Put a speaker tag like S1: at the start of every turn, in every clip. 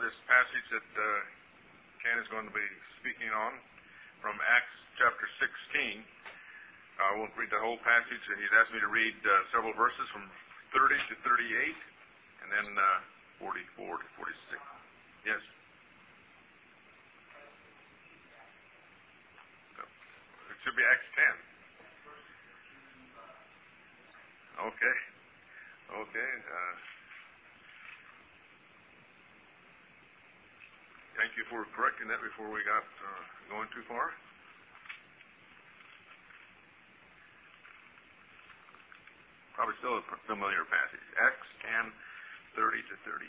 S1: this passage that Ken is going to be speaking on from Acts chapter 16. I won't read the whole passage. He's asked me to read several verses from 30 to 38 and then 44 to 46. Yes? It should be Acts 10. Okay. Thank you for correcting that before we got going too far. Probably still a familiar passage. Acts 10, 30 to 38.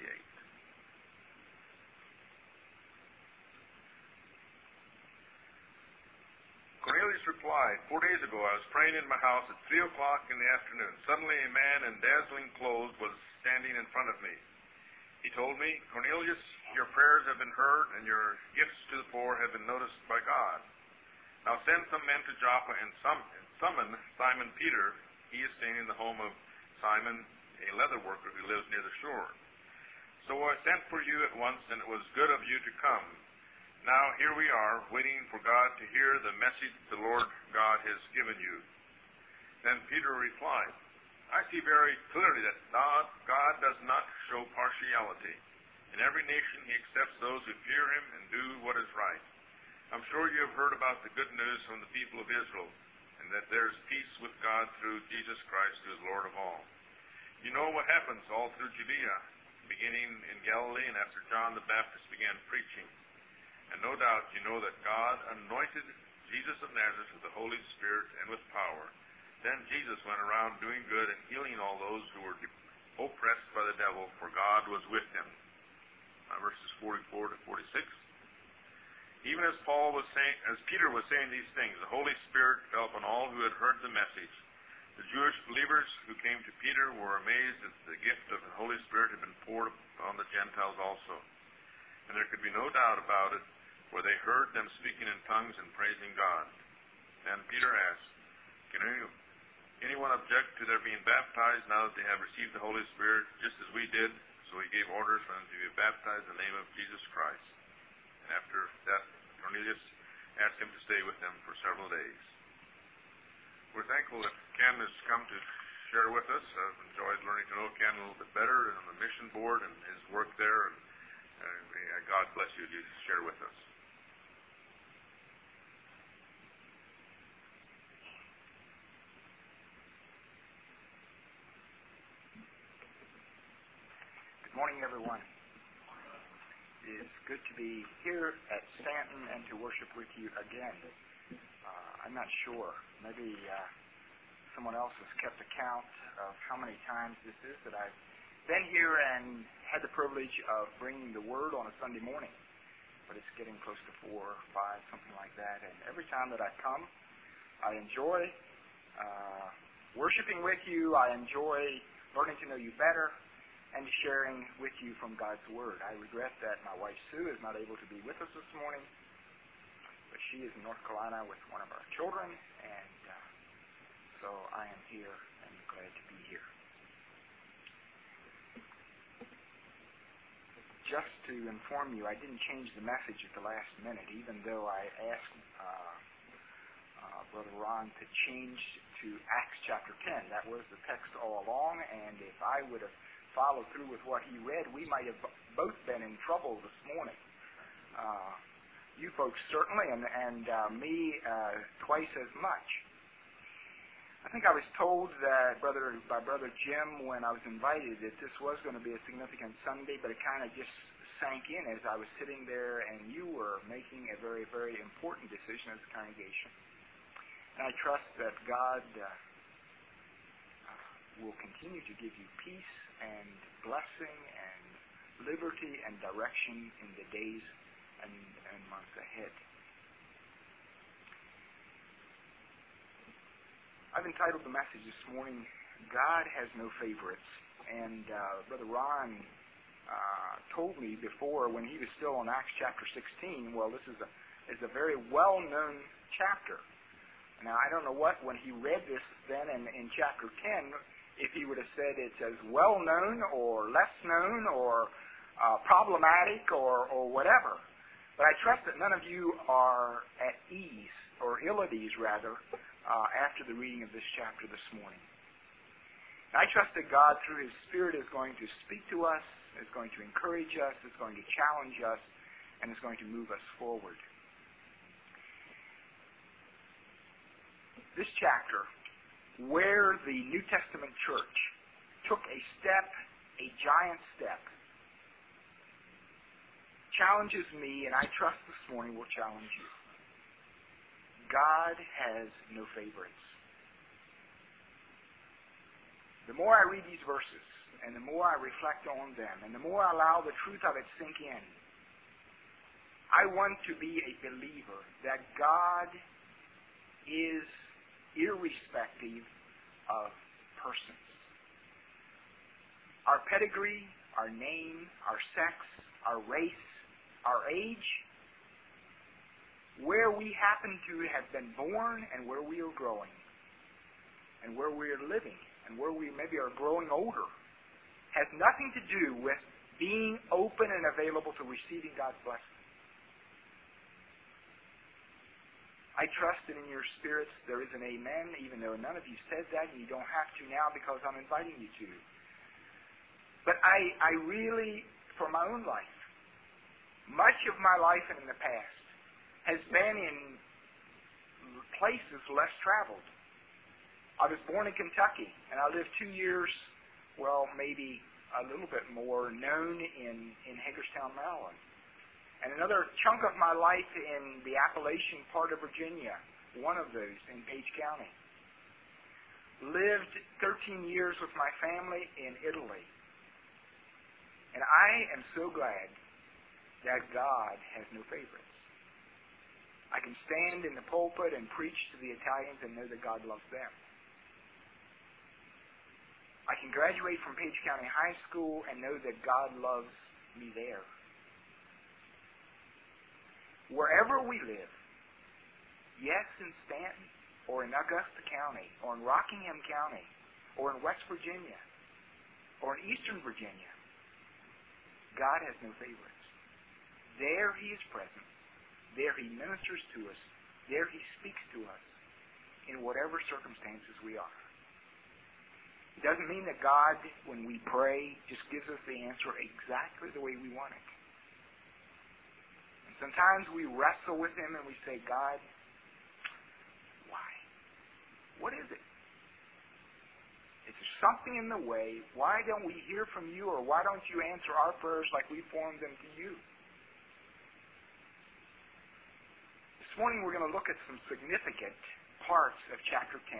S1: Cornelius replied, 4 days ago I was praying in my house at 3 o'clock in the afternoon. Suddenly a man in dazzling clothes was standing in front of me. He told me, Cornelius, your prayers have been heard and your gifts to the poor have been noticed by God. Now send some men to Joppa and summon Simon Peter. He is staying in the home of Simon, a leather worker who lives near the shore. So I sent for you at once, and it was good of you to come. Now here we are, waiting for God to hear the message the Lord God has given you. Then Peter replied, I see very clearly that God does not show partiality. In every nation he accepts those who fear him and do what is right. I'm sure you have heard about the good news from the people of Israel, and that there is peace with God through Jesus Christ, who is Lord of all. You know what happens all through Judea, beginning in Galilee and after John the Baptist began preaching. And no doubt you know that God anointed Jesus of Nazareth with the Holy Spirit and with power. Then Jesus went around doing good and healing all those who were oppressed by the devil, for God was with him. Verses 44 to 46. Even as Peter was saying these things, the Holy Spirit fell upon all who had heard the message. The Jewish believers who came to Peter were amazed that the gift of the Holy Spirit had been poured upon the Gentiles also. And there could be no doubt about it, for they heard them speaking in tongues and praising God. Then Peter asked, Can anyone object to their being baptized now that they have received the Holy Spirit, just as we did? So he gave orders for them to be baptized in the name of Jesus Christ. And after that, Cornelius asked him to stay with them for several days. We're thankful that Ken has come to share with us. I've enjoyed learning to know Ken a little bit better on the mission board and his work there. And God bless you to share with us.
S2: Good morning, everyone. It is good to be here at Stanton and to worship with you again. I'm not sure. Maybe someone else has kept account of how many times this is that I've been here and had the privilege of bringing the Word on a Sunday morning. But it's getting close to 4 or 5, something like that. And every time that I come, I enjoy worshiping with you. I enjoy learning to know you better and sharing with you from God's Word. I regret that my wife Sue is not able to be with us this morning, but she is in North Carolina with one of our children, and so I am here and glad to be here. Just to inform you, I didn't change the message at the last minute, even though I asked Brother Ron to change to Acts chapter 10. That was the text all along, and if I would have followed through with what he read, we might have both been in trouble this morning. You folks certainly, and me twice as much. I think I was told that by Brother Jim when I was invited that this was going to be a significant Sunday, but it kind of just sank in as I was sitting there and you were making a very, very important decision as a congregation. And I trust that God will continue to give you peace and blessing and liberty and direction in the days and months ahead. I've entitled the message this morning, God Has No Favorites. And Brother Ron told me before when he was still in Acts chapter 16, well, this is a very well-known chapter. Now, I don't know when he read this then in chapter 10, if he would have said it's as well-known or less known or problematic or whatever. But I trust that none of you are at ease, or ill at ease rather, after the reading of this chapter this morning. And I trust that God, through His Spirit, is going to speak to us, is going to encourage us, is going to challenge us, and is going to move us forward. This chapter, where the New Testament church took a step, a giant step, challenges me, and I trust this morning will challenge you. God has no favorites. The more I read these verses, and the more I reflect on them, and the more I allow the truth of it sink in, I want to be a believer that God is irrespective of persons. Our pedigree, our name, our sex, our race, our age, where we happen to have been born and where we are growing, and where we are living, and where we maybe are growing older, has nothing to do with being open and available to receiving God's blessing. I trust that in your spirits there is an amen, even though none of you said that, and you don't have to now because I'm inviting you to. But I really, for my own life, much of my life and in the past has been in places less traveled. I was born in Kentucky, and I lived 2 years, well, maybe a little bit more, known in Hagerstown, Maryland. And another chunk of my life in the Appalachian part of Virginia, one of those in Page County. Lived 13 years with my family in Italy. And I am so glad that God has no favorites. I can stand in the pulpit and preach to the Italians and know that God loves them. I can graduate from Page County High School and know that God loves me there. Wherever we live, yes, in Stanton, or in Augusta County, or in Rockingham County, or in West Virginia, or in Eastern Virginia, God has no favorites. There He is present. There He ministers to us. There He speaks to us in whatever circumstances we are. It doesn't mean that God, when we pray, just gives us the answer exactly the way we want it. And sometimes we wrestle with Him and we say, God, why? What is it? Is there something in the way? Why don't we hear from you, or why don't you answer our prayers like we formed them to you? This morning we're going to look at some significant parts of chapter 10.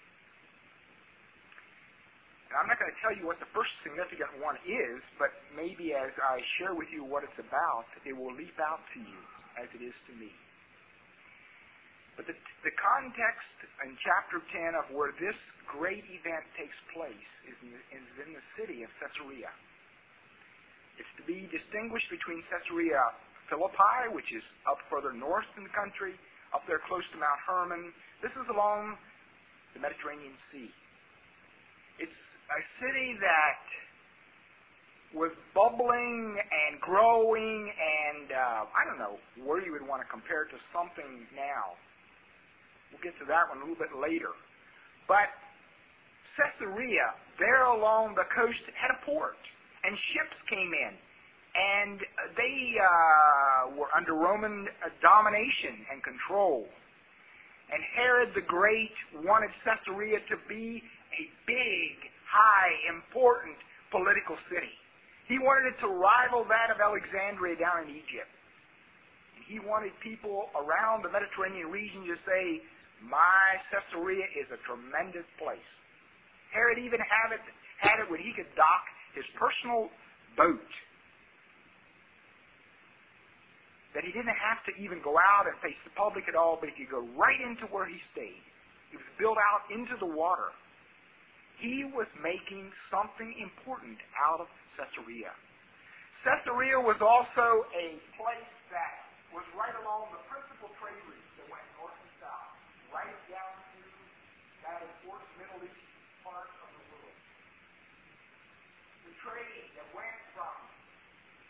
S2: And I'm not going to tell you what the first significant one is, but maybe as I share with you what it's about, it will leap out to you as it is to me. But the context in chapter 10 of where this great event takes place is in the city of Caesarea. It's to be distinguished between Caesarea Philippi, which is up further north in the country, up there close to Mount Hermon. This is along the Mediterranean Sea. It's a city that was bubbling and growing, and I don't know where you would want to compare it to something now. We'll get to that one a little bit later. But Caesarea, there along the coast, had a port, and ships came in. And they were under Roman domination and control. And Herod the Great wanted Caesarea to be a big, high, important political city. He wanted it to rival that of Alexandria down in Egypt. And he wanted people around the Mediterranean region to say, my Caesarea is a tremendous place. Herod even had it when he could dock his personal boat. That he didn't have to even go out and face the public at all, but he could go right into where he stayed. It was built out into the water. He was making something important out of Caesarea. Caesarea was also a place that was right along the principal trade routes that went north and south, right down to that important Middle East part of the world. The trade that went from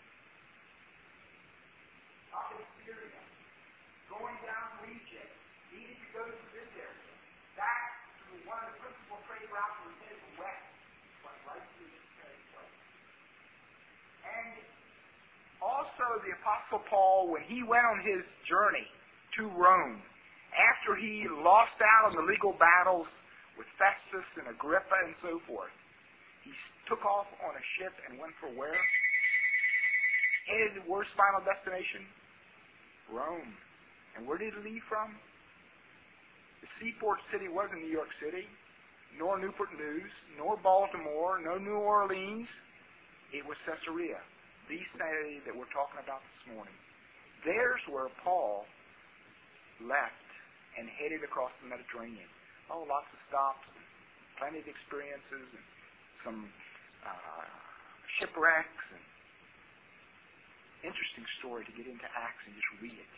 S2: needed to go through this area. Back to one of the principal trade routes was headed west, went right through this very place. And also the Apostle Paul, when he went on his journey to Rome, after he lost out on the legal battles with Festus and Agrippa and so forth, he took off on a ship and went for where? Headed where's final destination? Rome. And where did he leave from? The seaport city wasn't New York City, nor Newport News, nor Baltimore, nor New Orleans. It was Caesarea, the city that we're talking about this morning. There's where Paul left and headed across the Mediterranean. Oh, lots of stops, and plenty of experiences, and some shipwrecks, and interesting story to get into Acts and just read it.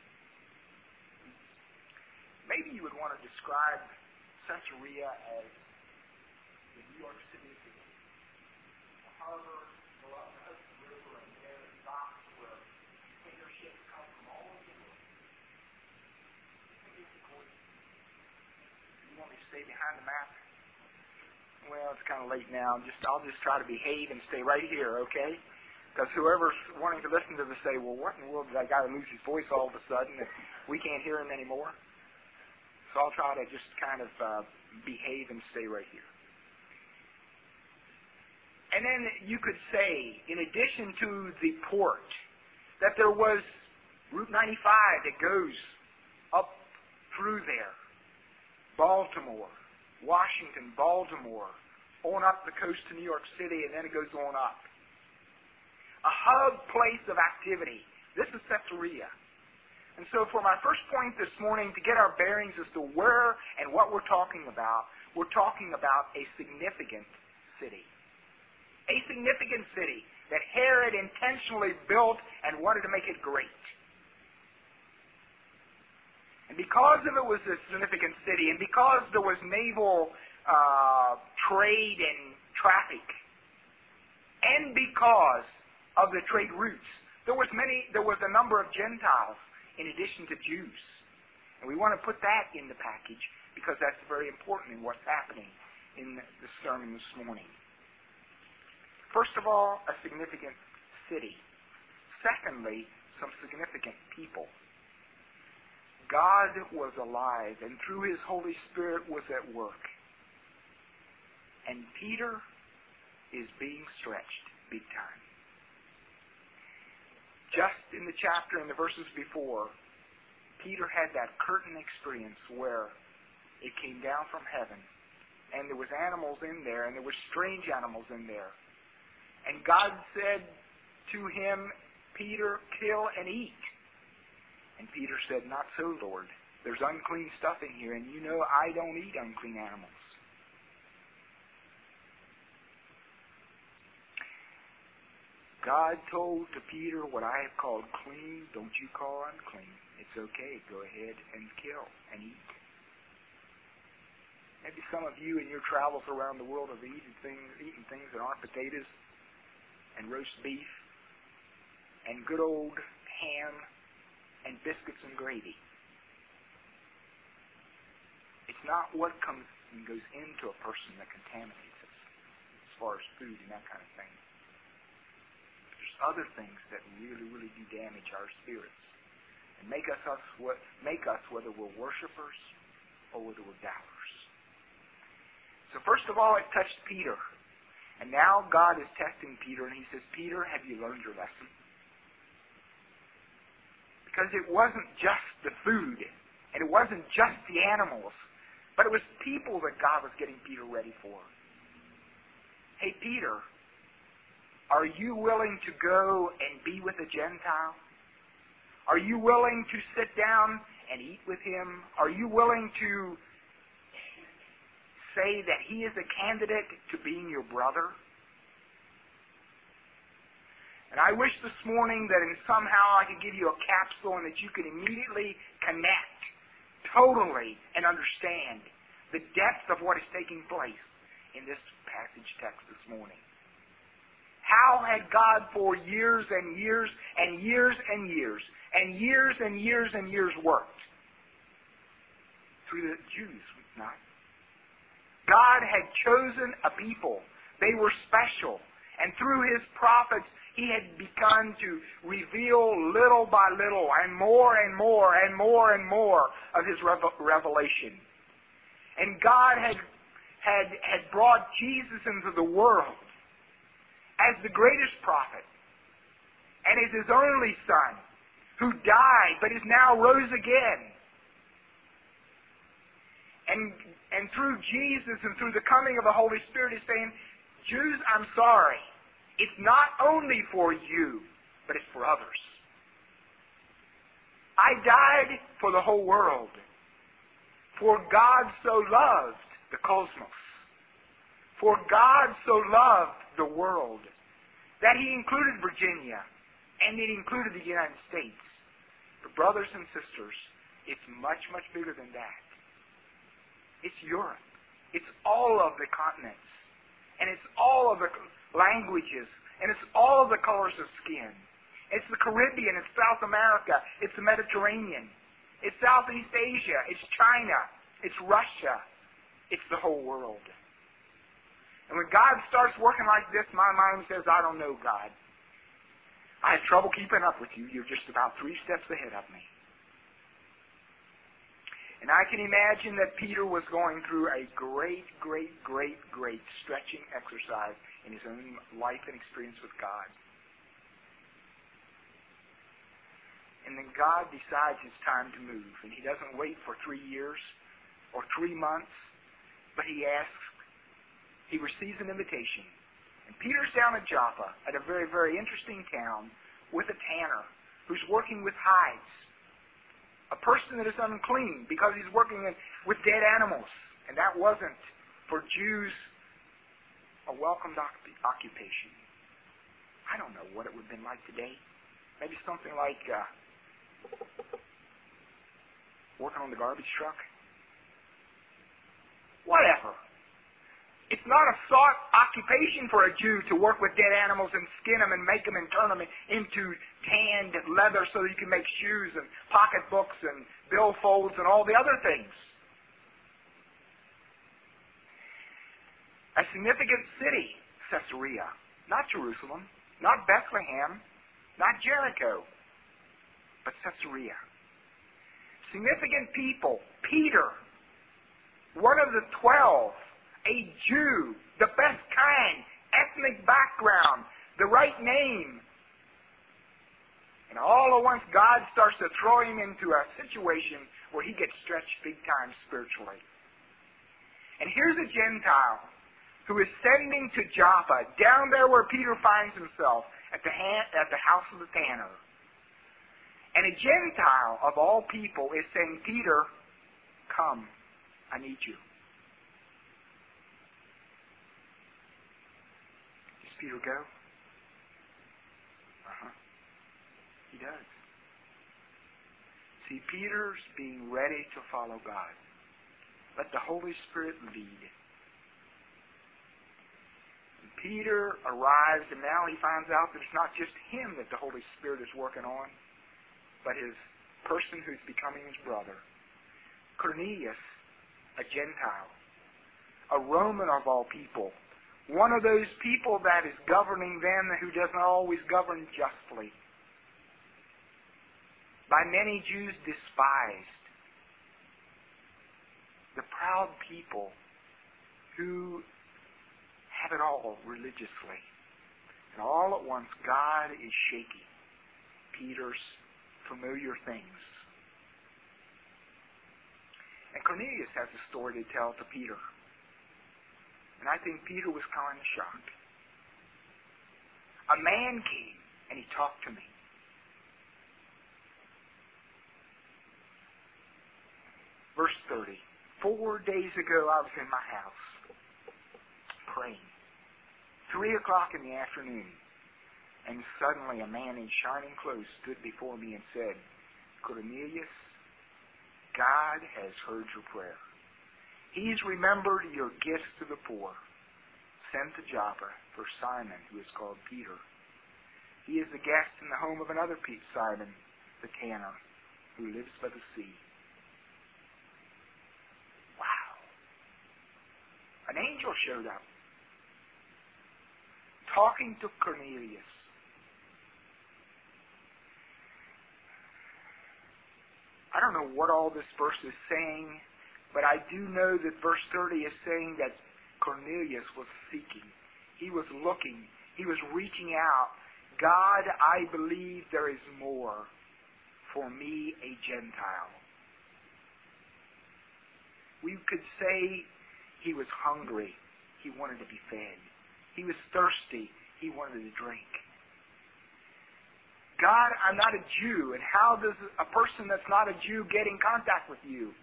S2: Maybe you would want to describe Caesarea as the New York City of the harbor, go up the Hudson River, and there are docks where container ships come from all over the world. You want me to stay behind the map? Well, it's kind of late now. I'll just try to behave and stay right here, okay? Because whoever's wanting to listen to this say, well, what in the world did that guy lose his voice all of a sudden and we can't hear him anymore? So I'll try to just kind of behave and stay right here. And then you could say, in addition to the port, that there was Route 95 that goes up through there. Baltimore, Washington, Baltimore, on up the coast to New York City, and then it goes on up. A hub place of activity. This is Caesarea. And so for my first point this morning, to get our bearings as to where and what we're talking about a significant city. A significant city that Herod intentionally built and wanted to make it great. And because of it was a significant city, and because there was naval trade and traffic, and because of the trade routes, there was a number of Gentiles in addition to Jews. And we want to put that in the package because that's very important in what's happening in the sermon this morning. First of all, a significant city. Secondly, some significant people. God was alive, and through His Holy Spirit was at work. And Peter is being stretched big time. Just in the chapter and the verses before, Peter had that curtain experience where it came down from heaven, and there was animals in there, and there were strange animals in there. And God said to him, Peter, kill and eat. And Peter said, not so, Lord. There's unclean stuff in here, and you know I don't eat unclean animals. God told to Peter, what I have called clean, don't you call unclean. It's okay. Go ahead and kill and eat. Maybe some of you in your travels around the world have eaten things that aren't potatoes and roast beef and good old ham and biscuits and gravy. It's not what comes and goes into a person that contaminates us as far as food and that kind of thing. There's other things that really, really do damage our spirits and make us whether we're worshipers or whether we're doubters. So first of all, it touched Peter. And now God is testing Peter, and He says, Peter, have you learned your lesson? Because it wasn't just the food, and it wasn't just the animals, but it was people that God was getting Peter ready for. Hey, Peter, are you willing to go and be with a Gentile? Are you willing to sit down and eat with him? Are you willing to say that he is a candidate to being your brother? And I wish this morning that somehow I could give you a capsule and that you could immediately connect totally and understand the depth of what is taking place in this passage text this morning. How had God for years and years and years and years and years and years and years worked? through the Jews, not. God had chosen a people. They were special. And through His prophets, He had begun to reveal little by little and more and more and more and more of His revelation. And God had brought Jesus into the world as the greatest prophet and as His only Son, who died but is now rose again. And through Jesus and through the coming of the Holy Spirit is saying, Jews, I'm sorry. It's not only for you, but it's for others. I died for the whole world. For God so loved the cosmos. For God so loved the world that He included Virginia and it included the United States. But brothers and sisters, it's much, much bigger than that. It's Europe. It's all of the continents. And it's all of the languages. And it's all of the colors of skin. It's the Caribbean. It's South America. It's the Mediterranean. It's Southeast Asia. It's China. It's Russia. It's the whole world. And when God starts working like this, my mind says, I don't know, God. I have trouble keeping up with you. You're just about 3 steps ahead of me. And I can imagine that Peter was going through a great stretching exercise in his own life and experience with God. And then God decides it's time to move. And He doesn't wait for 3 years or 3 months, but He receives an invitation. And Peter's down at Joppa, at a very, very interesting town, with a tanner who's working with hides. A person that is unclean because he's working with dead animals. And that wasn't, for Jews, a welcomed occupation. I don't know what it would have been like today. Maybe something like working on the garbage truck. Whatever. It's not a sought occupation for a Jew to work with dead animals and skin them and make them and turn them into tanned leather so that you can make shoes and pocketbooks and billfolds and all the other things. A significant city, Caesarea. Not Jerusalem, not Bethlehem, not Jericho, but Caesarea. Significant people. Peter, one of the 12, a Jew, the best kind, ethnic background, the right name. And all at once God starts to throw him into a situation where he gets stretched big time spiritually. And here's a Gentile who is sending to Joppa, down there where Peter finds himself, at the house of the tanner. And a Gentile, of all people, is saying, Peter, come, I need you. Does Peter go? He does. See, Peter's being ready to follow God. Let the Holy Spirit lead. And Peter arrives, and now he finds out that it's not just him that the Holy Spirit is working on, but his person who's becoming his brother. Cornelius, a Gentile, a Roman of all people, one of those people that is governing them who does not always govern justly. By many Jews despised. The proud people who have it all religiously. And all at once God is shaking Peter's familiar things. And Cornelius has a story to tell to Peter. And I think Peter was kind of shocked. A man came and he talked to me. Verse 30. 4 days ago I was in my house praying. 3 o'clock in the afternoon. And suddenly a man in shining clothes stood before me and said, Cornelius, God has heard your prayer. He's remembered your gifts to the poor. Send to Joppa for Simon, who is called Peter. He is a guest in the home of another Simon, the tanner, who lives by the sea. An angel showed up, talking to Cornelius. I don't know what all this verse is saying, but I do know that verse 30 is saying that Cornelius was seeking. He was looking. He was reaching out. God, I believe there is more for me, a Gentile. We could say he was hungry. He wanted to be fed. He was thirsty. He wanted to drink. God, I'm not a Jew, and how does a person that's not a Jew get in contact with you?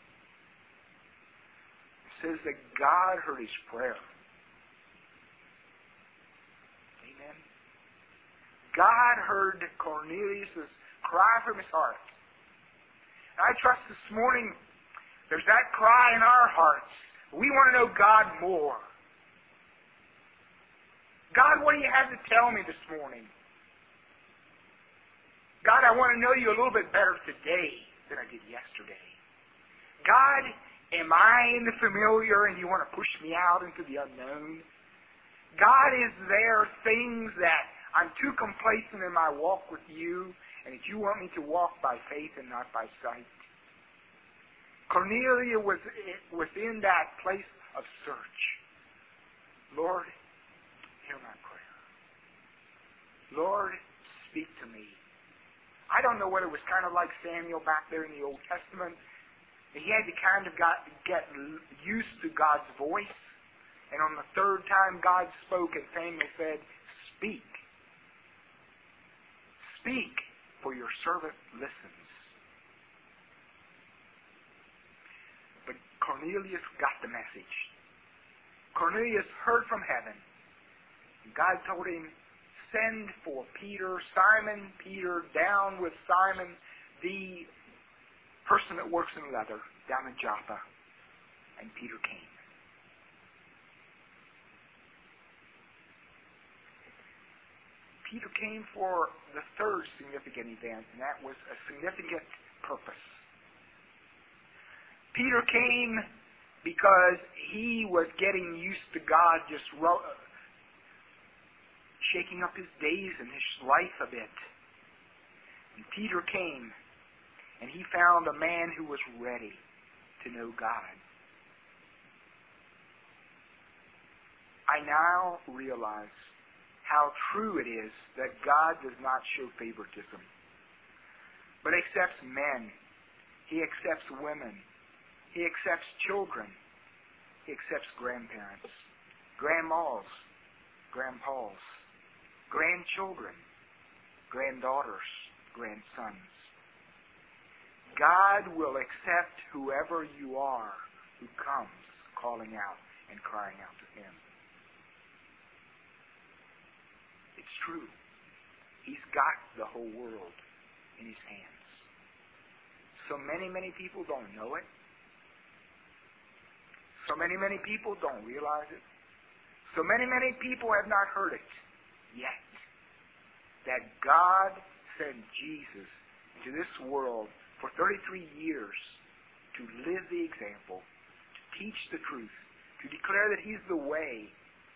S2: It says that God heard his prayer. Amen. God heard Cornelius' cry from his heart. And I trust this morning there's that cry in our hearts. We want to know God more. God, what do you have to tell me this morning? God, I want to know you a little bit better today than I did yesterday. God, am I in the familiar and you want to push me out into the unknown? God, is there things that I'm too complacent in my walk with you and that you want me to walk by faith and not by sight? Cornelius was in that place of search. Lord, hear my prayer. Lord, speak to me. I don't know whether it was kind of like Samuel back there in the Old Testament. He had to kind of get used to God's voice. And on the third time God spoke and Samuel said, speak. Speak, for your servant listens. But Cornelius got the message. Cornelius heard from heaven. God told him, send for Peter, Simon Peter, down with Simon, the person that works in leather, down in Joppa. And Peter came. Peter came for the third significant event, and that was a significant purpose. Peter came because he was getting used to God just shaking up his days and his life a bit. And Peter came, and he found a man who was ready to know God. I now realize how true it is that God does not show favoritism, but accepts men. He accepts women. He accepts children. He accepts grandparents, grandmas, grandpas, grandchildren, granddaughters, grandsons. God will accept whoever you are who comes calling out and crying out to Him. It's true. He's got the whole world in His hands. So many people don't know it. So many people don't realize it. So many people have not heard it yet. That God sent Jesus into this world for 33 years to live the example, to teach the truth, to declare that He's the way.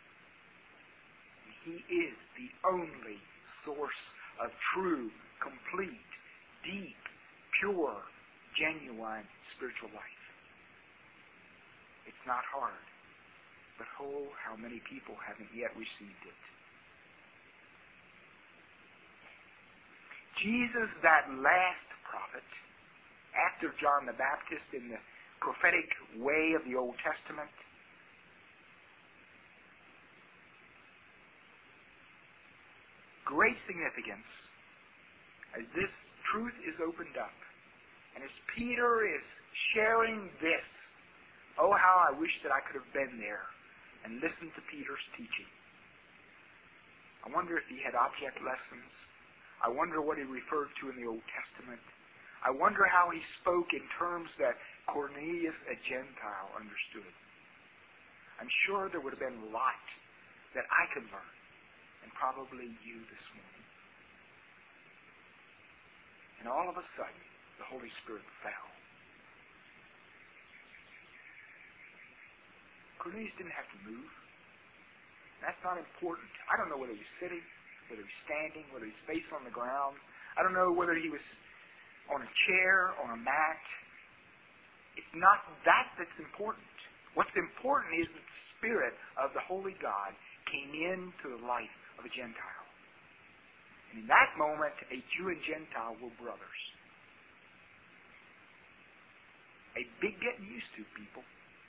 S2: He is the only source of true, complete, deep, pure, genuine spiritual life. It's not hard, but oh, how many people haven't yet received it. Jesus, that last prophet, after John the Baptist in the prophetic way of the Old Testament, great significance as this truth is opened up. And as Peter is sharing this, oh, how I wish that I could have been there and listened to Peter's teaching. I wonder if he had object lessons. I wonder what he referred to in the Old Testament. I wonder how he spoke in terms that Cornelius, a Gentile, understood. I'm sure there would have been a lot that I could learn, and probably you this morning. And all of a sudden, the Holy Spirit fell. Cornelius didn't have to move. That's not important. I don't know whether he's sitting, whether he's standing, whether he's face on the ground. I don't know whether he was on a chair, on a mat. It's not that that's important. What's important is that the Spirit of the Holy God came into the life of a Gentile. And in that moment, a Jew and Gentile were brothers. A big getting used to, people.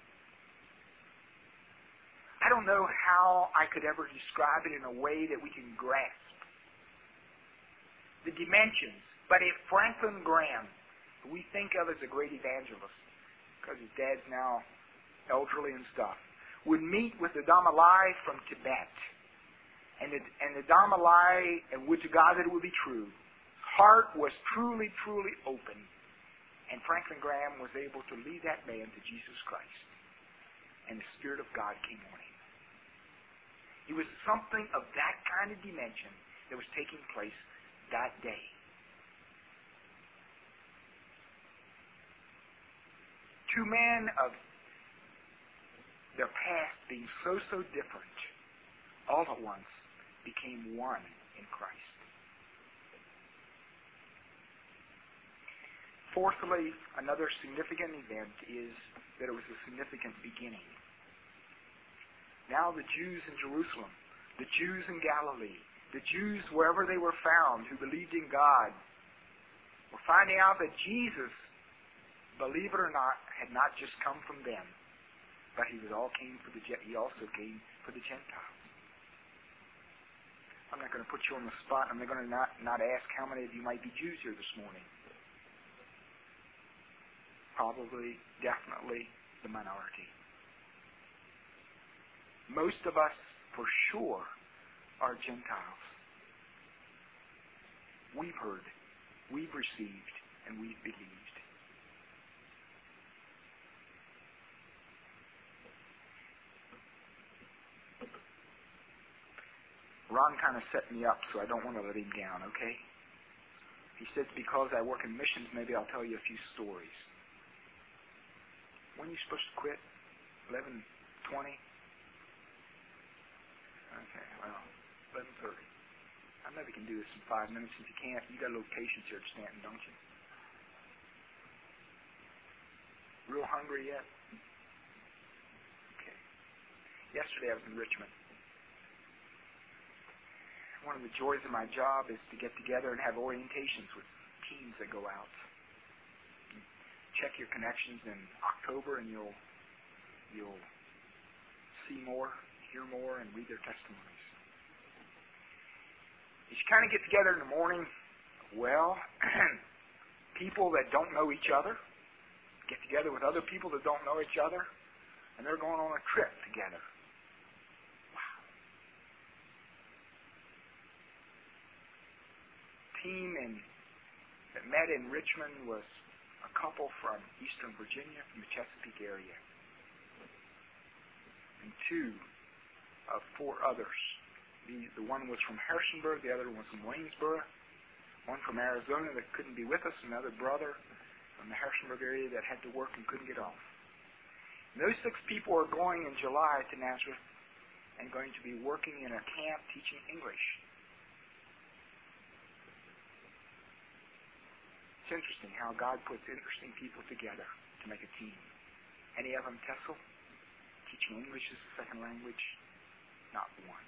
S2: I don't know how I could ever describe it in a way that we can grasp the dimensions. But if Franklin Graham, who we think of as a great evangelist, because his dad's now elderly and stuff, would meet with the Damalai from Tibet, and the Damalai, and would to God that it would be true, heart was truly, truly open, and Franklin Graham was able to lead that man to Jesus Christ, and the Spirit of God came on him. It was something of that kind of dimension that was taking place that day. Two men of their past being so different, all at once became one in Christ. Fourthly, another significant event is that it was a significant beginning. Now the Jews in Jerusalem, the Jews in Galilee, the Jews wherever they were found who believed in God, were finding out that Jesus, believe it or not, had not just come from them, but he also came for the Gentiles. I'm not going to put you on the spot. I'm going to not ask how many of you might be Jews here this morning. Probably, definitely, the minority. Most of us, for sure, are Gentiles. We've heard, we've received, and we've believed. Ron kind of set me up, so I don't want to let him down, okay? He said, because I work in missions, maybe I'll tell you a few stories. When are you supposed to quit? 11:20? Okay, well, 11:30. I maybe can do this in 5 minutes. If you can't, you got a little patience here at Stanton, don't you? Real hungry yet? Okay. Yesterday I was in Richmond. One of the joys of my job is to get together and have orientations with teams that go out. You check your connections in October, and you'll see more, hear more, and read their testimonies. You should kind of get together in the morning. Well, people that don't know each other get together with other people that don't know each other, and they're going on a trip together. Wow. Team that met in Richmond was a couple from Eastern Virginia, from the Chesapeake area, and 2 of 4 others. The one was from Harrisonburg, the other one was from Waynesboro, one from Arizona that couldn't be with us, another brother from the Harrisonburg area that had to work and couldn't get off. And those 6 people are going in July to Nazareth and going to be working in a camp teaching English. It's interesting how God puts interesting people together to make a team. Any of them TESOL? Teaching English as a second language? Not one.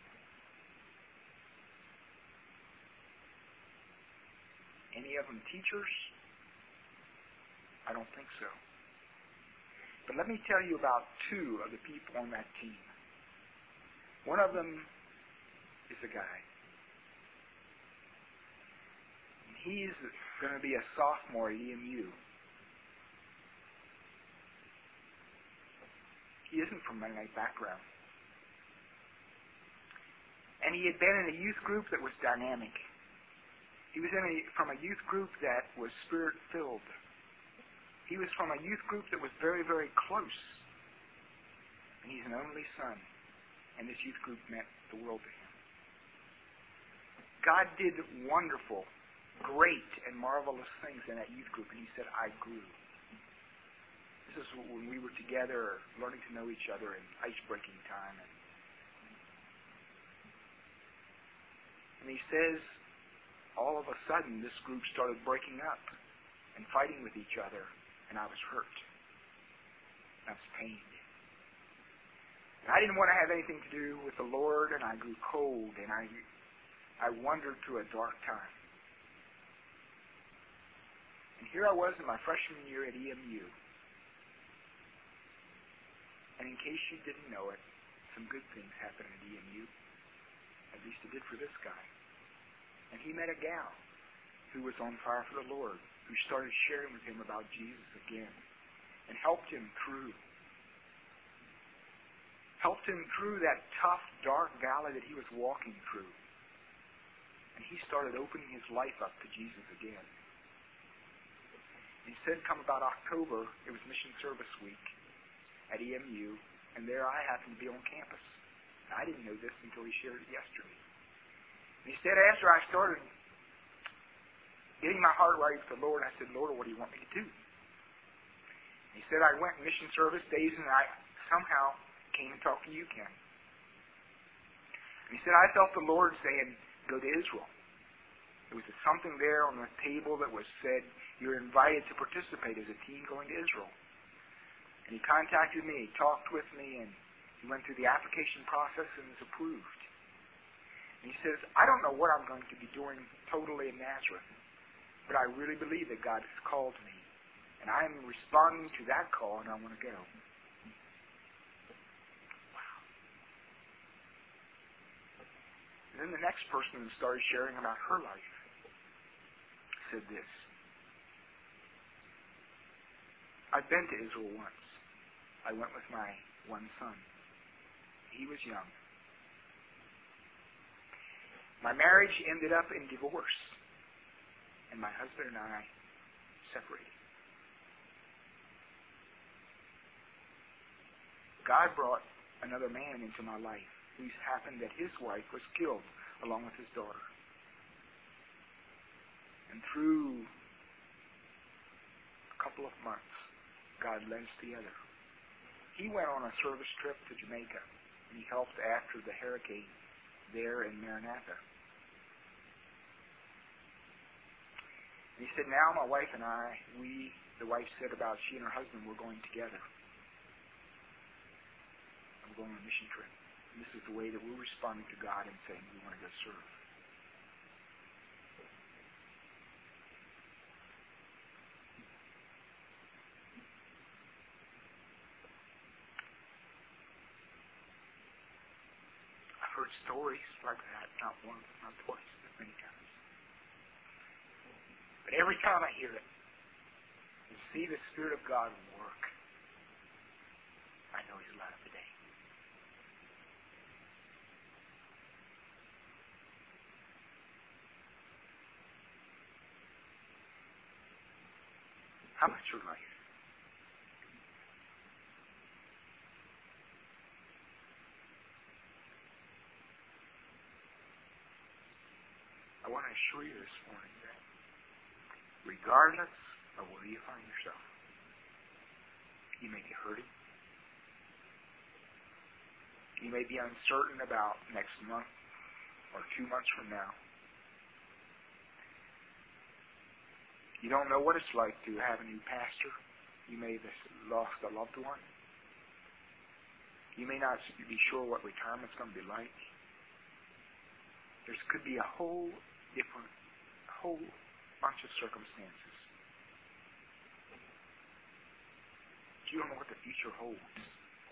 S2: Any of them teachers? I don't think so. But let me tell you about 2 of the people on that team. One of them is a guy. And he's going to be a sophomore at EMU. He isn't from Mennonite background. And he had been in a youth group that was dynamic. He was from a youth group that was Spirit-filled. He was from a youth group that was very, very close. And he's an only son. And this youth group meant the world to him. God did wonderful, great, and marvelous things in that youth group. And he said, I grew. This is when we were together, learning to know each other in ice-breaking time. And he says, all of a sudden, this group started breaking up and fighting with each other, and I was hurt. I was pained. And I didn't want to have anything to do with the Lord, and I grew cold, and I wandered through a dark time. And here I was in my freshman year at EMU. And in case you didn't know it, some good things happened at EMU. At least it did for this guy. And he met a gal who was on fire for the Lord, who started sharing with him about Jesus again, and helped him through that tough, dark valley that he was walking through. And he started opening his life up to Jesus again. He said, come about October, it was Mission Service Week at EMU, and there I happened to be on campus. And I didn't know this until he shared it yesterday. And he said, after I started getting my heart right with the Lord, I said, Lord, what do you want me to do? And he said, I went mission service days, and I somehow came and talked to you, Ken. And he said, I felt the Lord saying, go to Israel. There was something there on the table that was said, you're invited to participate as a team going to Israel. And he contacted me, he talked with me, and he went through the application process and was approved. And he says, I don't know what I'm going to be doing totally in Nazareth, but I really believe that God has called me. And I am responding to that call, and I want to go. Wow. And then the next person who started sharing about her life said this. I've been to Israel once. I went with my one son. He was young. My marriage ended up in divorce, and my husband and I separated. God brought another man into my life who happened that his wife was killed along with his daughter. And through a couple of months, God led us together. He went on a service trip to Jamaica, and he helped after the hurricane there in Maranatha. And he said, now my wife and I, the wife said about she and her husband were going together. We're going on a mission trip. And this is the way that we're responding to God and saying we want to go serve. I've heard stories like that, not once, not twice, but many times. But every time I hear it and see the Spirit of God work, I know He's alive today. How about your life? I want to assure you this morning that regardless of where you find yourself, you may be hurting. You may be uncertain about next month or 2 months from now. You don't know what it's like to have a new pastor. You may have lost a loved one. You may not be sure what retirement's going to be like. There could be a whole bunch of circumstances. You don't know what the future holds.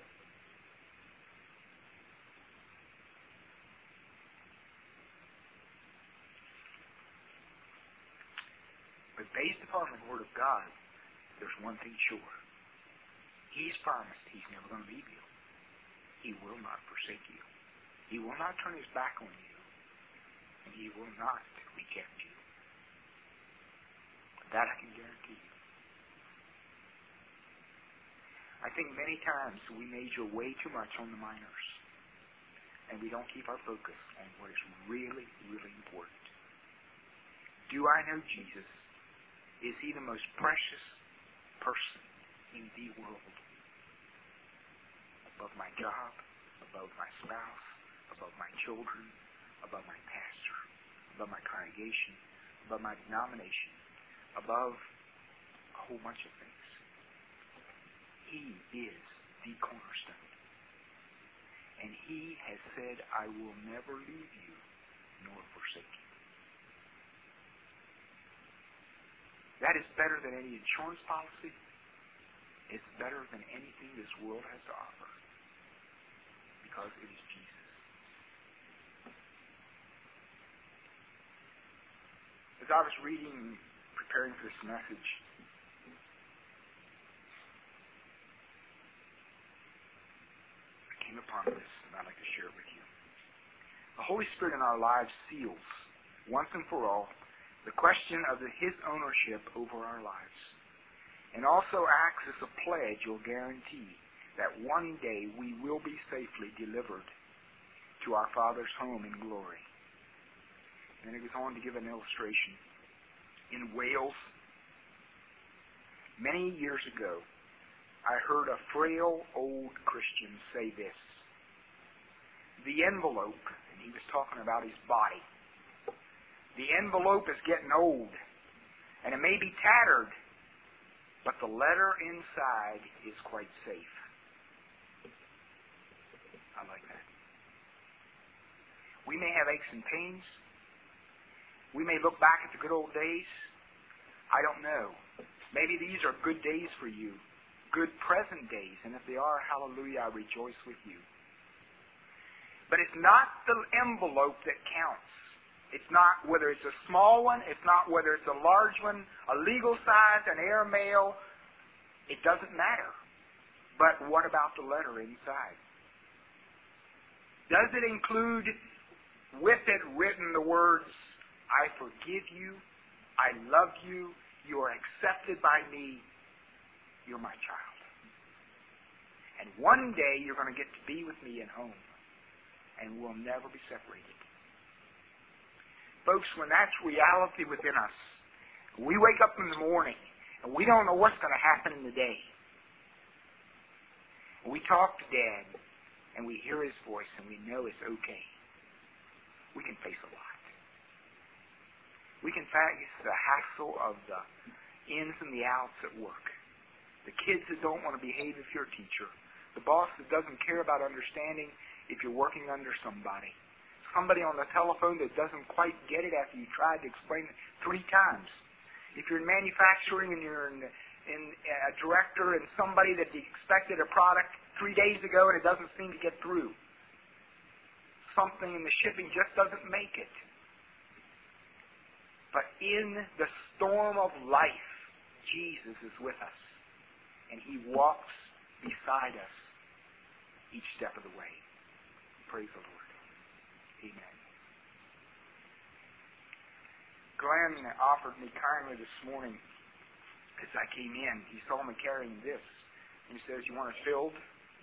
S2: But based upon the Word of God, there's one thing sure. He's promised He's never going to leave you. He will not forsake you. He will not turn His back on you. And He will not reject you. That I can guarantee you. I think many times we major way too much on the minors. And we don't keep our focus on what is really, really important. Do I know Jesus? Is He the most precious person in the world. Above my job, above my spouse, above my children, above my pastor, above my congregation, above my denomination, above a whole bunch of things. He is the cornerstone. And He has said, I will never leave you nor forsake you. That is better than any insurance policy. It's better than anything this world has to offer. Because it is Jesus. As I was reading, preparing for this message, I came upon this, and I'd like to share it with you. The Holy Spirit in our lives seals, once and for all, the question of His ownership over our lives, and also acts as a pledge or guarantee that one day we will be safely delivered to our Father's home in glory. And it goes on to give an illustration. In Wales, many years ago, I heard a frail old Christian say this. The envelope, and he was talking about his body, the envelope is getting old, and it may be tattered, but the letter inside is quite safe. I like that. We may have aches and pains. We may look back at the good old days. I don't know. Maybe these are good days for you, good present days, and if they are, hallelujah, I rejoice with you. But it's not the envelope that counts. It's not whether it's a small one, it's not whether it's a large one, a legal size, an airmail. It doesn't matter. But what about the letter inside? Does it include with it written the words, I forgive you, I love you, you are accepted by me, you're my child. And one day you're going to get to be with me at home, and we'll never be separated. Folks, when that's reality within us, we wake up in the morning, and we don't know what's going to happen in the day. We talk to Dad, and we hear His voice, and we know it's okay. We can face a lot. We can face the hassle of the ins and the outs at work. The kids that don't want to behave if you're a teacher. The boss that doesn't care about understanding if you're working under somebody. Somebody on the telephone that doesn't quite get it after you tried to explain it 3 times. If you're in manufacturing and you're in a director and somebody that expected a product 3 days ago and it doesn't seem to get through. Something in the shipping just doesn't make it. But in the storm of life, Jesus is with us. And He walks beside us each step of the way. Praise the Lord. Amen. Glenn offered me kindly this morning as I came in. He saw me carrying this. And he says, you want it filled?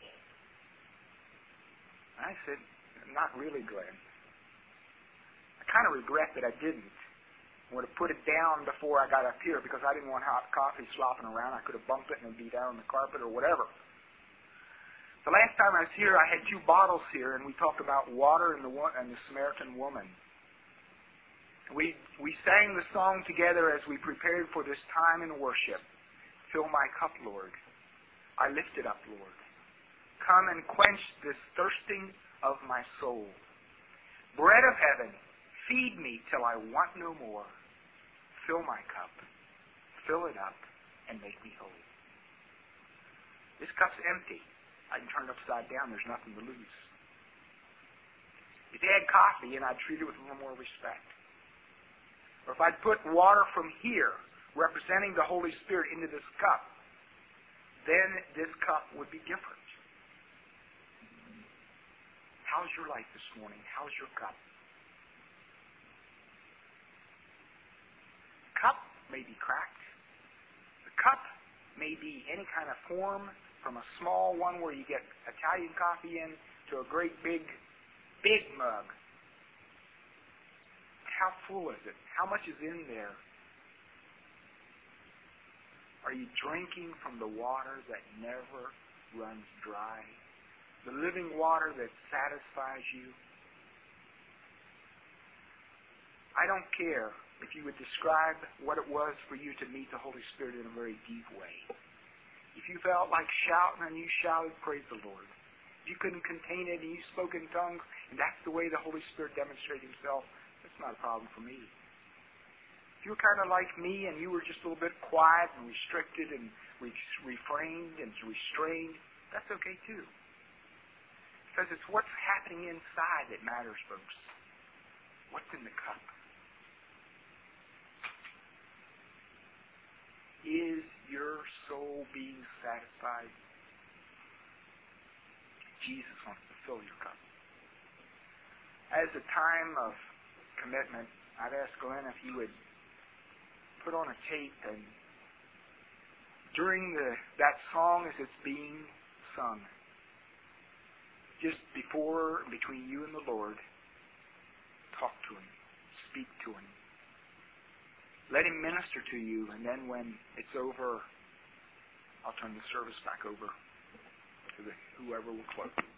S2: I said, not really, Glenn. I kind of regret that I didn't. I would have put it down before I got up here because I didn't want hot coffee slopping around. I could have bumped it and it'd be down on the carpet or whatever. The last time I was here, I had 2 bottles here, and we talked about water and the Samaritan woman. We sang the song together as we prepared for this time in worship. Fill my cup, Lord. I lift it up, Lord. Come and quench this thirsting of my soul. Bread of heaven, feed me till I want no more. Fill my cup. Fill it up and make me whole. This cup's empty. I can turn it upside down. There's nothing to lose. If they had coffee, and I'd treat it with a little more respect. Or if I'd put water from here, representing the Holy Spirit, into this cup, then this cup would be different. How's your life this morning? How's your cup? The cup may be cracked. The cup may be any kind of form, from a small one where you get Italian coffee in to a great big mug. How full is it? How much is in there? Are you drinking from the water that never runs dry? The living water that satisfies you? I don't care if you would describe what it was for you to meet the Holy Spirit in a very deep way. If you felt like shouting and you shouted, praise the Lord. If you couldn't contain it and you spoke in tongues, and that's the way the Holy Spirit demonstrated Himself, that's not a problem for me. If you were kind of like me and you were just a little bit quiet and restricted and refrained and restrained, that's okay too. Because it's what's happening inside that matters, folks. What's in the cup? Is your soul being satisfied? Jesus wants to fill your cup. As a time of commitment, I'd ask Glenn if he would put on a tape, and during that song as it's being sung, just before and between you and the Lord, talk to Him, speak to Him. Let Him minister to you, and then when it's over, I'll turn the service back over to whoever will close.